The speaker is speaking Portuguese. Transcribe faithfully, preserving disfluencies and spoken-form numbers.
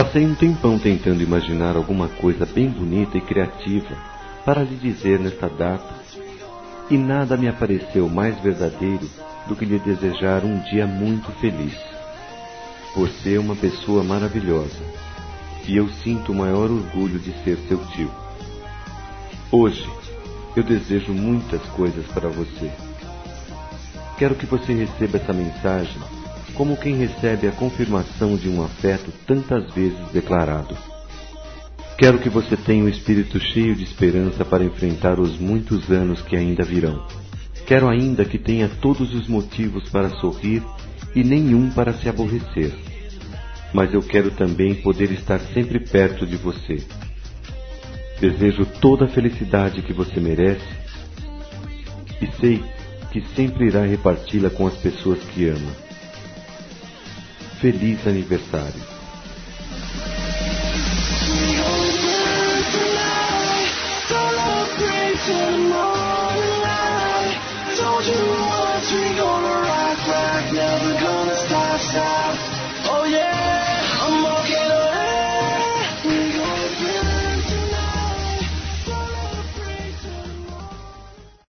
Passei um tempão tentando imaginar alguma coisa bem bonita e criativa para lhe dizer nesta data, e nada me apareceu mais verdadeiro do que lhe desejar um dia muito feliz, por ser uma pessoa maravilhosa, e eu sinto o maior orgulho de ser seu tio. Hoje, eu desejo muitas coisas para você. Quero que você receba essa mensagem como quem recebe a confirmação de um afeto tantas vezes declarado. Quero que você tenha o espírito cheio de esperança para enfrentar os muitos anos que ainda virão. Quero ainda que tenha todos os motivos para sorrir e nenhum para se aborrecer. Mas eu quero também poder estar sempre perto de você. Desejo toda a felicidade que você merece e sei que sempre irá reparti-la com as pessoas que ama. Feliz aniversário!